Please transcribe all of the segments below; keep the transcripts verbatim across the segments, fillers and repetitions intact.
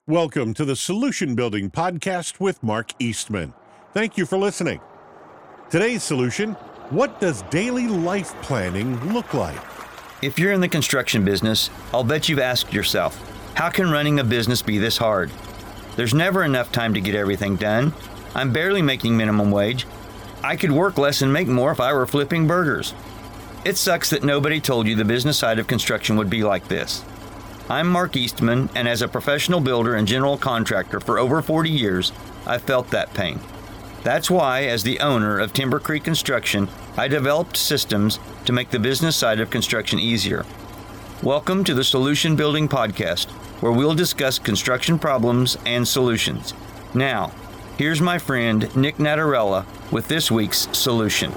Welcome to the Solution Building Podcast with Mark Eastman. Thank you for listening. Today's solution: what does daily life planning look like? If you're in the construction business, I'll bet you've asked yourself, how can running a business be this hard? There's never enough time to get everything done. I'm barely making minimum wage. I could work less and make more if I were flipping burgers. It sucks that nobody told you the business side of construction would be like this. I'm Mark Eastman, and as a professional builder and general contractor for over forty years, I've felt that pain. That's why, as the owner of Timber Creek Construction, I developed systems to make the business side of construction easier. Welcome to the Solution Building Podcast, where we'll discuss construction problems and solutions. Now, here's my friend Nick Natarella with this week's solution.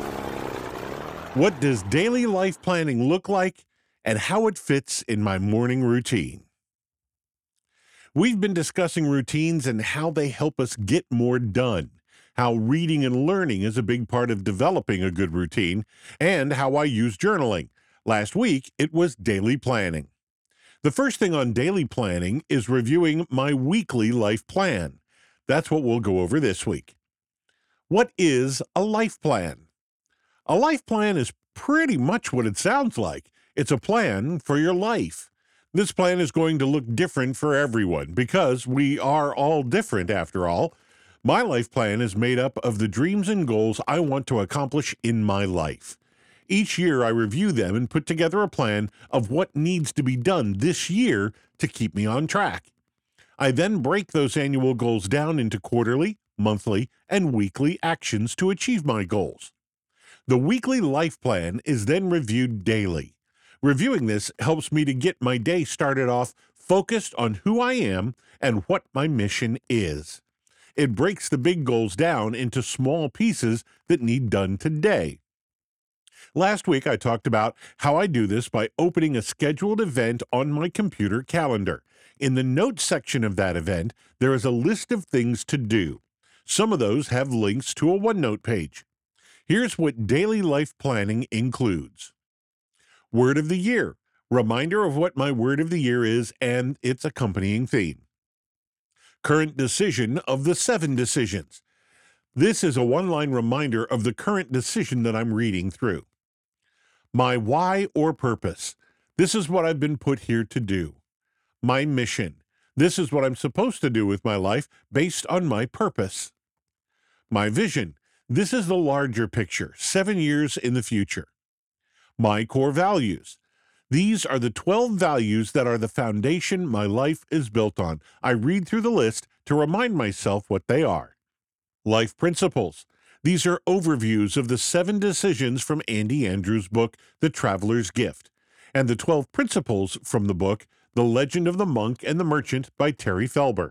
What does daily life planning look like, and how it fits in my morning routine? We've been discussing routines and how they help us get more done, how reading and learning is a big part of developing a good routine, and how I use journaling. Last week, it was daily planning. The first thing on daily planning is reviewing my weekly life plan. That's what we'll go over this week. What is a life plan? A life plan is pretty much what it sounds like. It's a plan for your life. This plan is going to look different for everyone because we are all different after all. My life plan is made up of the dreams and goals I want to accomplish in my life. Each year I review them and put together a plan of what needs to be done this year to keep me on track. I then break those annual goals down into quarterly, monthly, and weekly actions to achieve my goals. The weekly life plan is then reviewed daily. Reviewing this helps me to get my day started off focused on who I am and what my mission is. It breaks the big goals down into small pieces that need done today. Last week, I talked about how I do this by opening a scheduled event on my computer calendar. In the notes section of that event, there is a list of things to do. Some of those have links to a OneNote page. Here's what daily life planning includes. Word of the year, reminder of what my word of the year is and its accompanying theme. Current decision of the seven decisions. This is a one-line reminder of the current decision that I'm reading through. My why or purpose. This is what I've been put here to do. My mission. This is what I'm supposed to do with my life based on my purpose. My vision. This is the larger picture, seven years in the future. My core values. These are the twelve values that are the foundation my life is built on. I read through the list to remind myself what they are. Life principles. These are overviews of the seven decisions from Andy Andrews' book, The Traveler's Gift, and the twelve principles from the book, The Legend of the Monk and the Merchant by Terry Felber.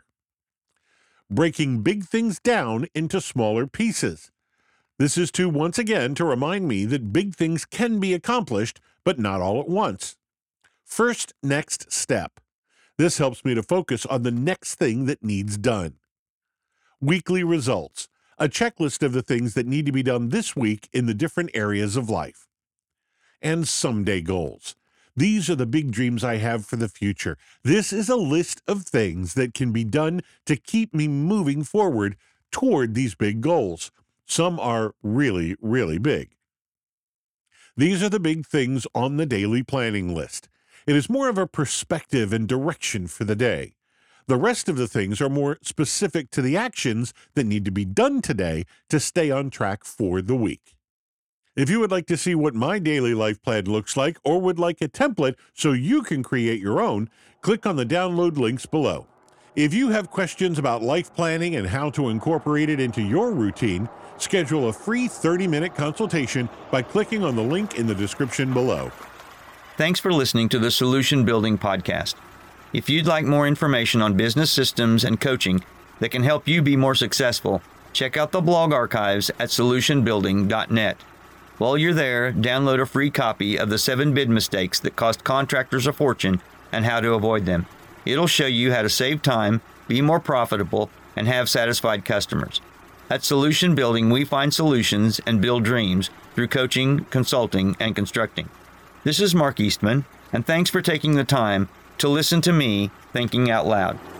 Breaking big things down into smaller pieces. This is to, once again, to remind me that big things can be accomplished, but not all at once. First next step. This helps me to focus on the next thing that needs done. Weekly results. A checklist of the things that need to be done this week in the different areas of life. And someday goals. These are the big dreams I have for the future. This is a list of things that can be done to keep me moving forward toward these big goals. Some are really, really big. These are the big things on the daily planning list. It is more of a perspective and direction for the day. The rest of the things are more specific to the actions that need to be done today to stay on track for the week. If you would like to see what my daily life plan looks like or would like a template so you can create your own, click on the download links below. If you have questions about life planning and how to incorporate it into your routine, schedule a free thirty-minute consultation by clicking on the link in the description below. Thanks for listening to the Solution Building Podcast. If you'd like more information on business systems and coaching that can help you be more successful, check out the blog archives at solution building dot net. While you're there, download a free copy of the seven bid mistakes that cost contractors a fortune and how to avoid them. It'll show you how to save time, be more profitable, and have satisfied customers. At Solution Building, we find solutions and build dreams through coaching, consulting, and constructing. This is Mark Eastman, and thanks for taking the time to listen to me thinking out loud.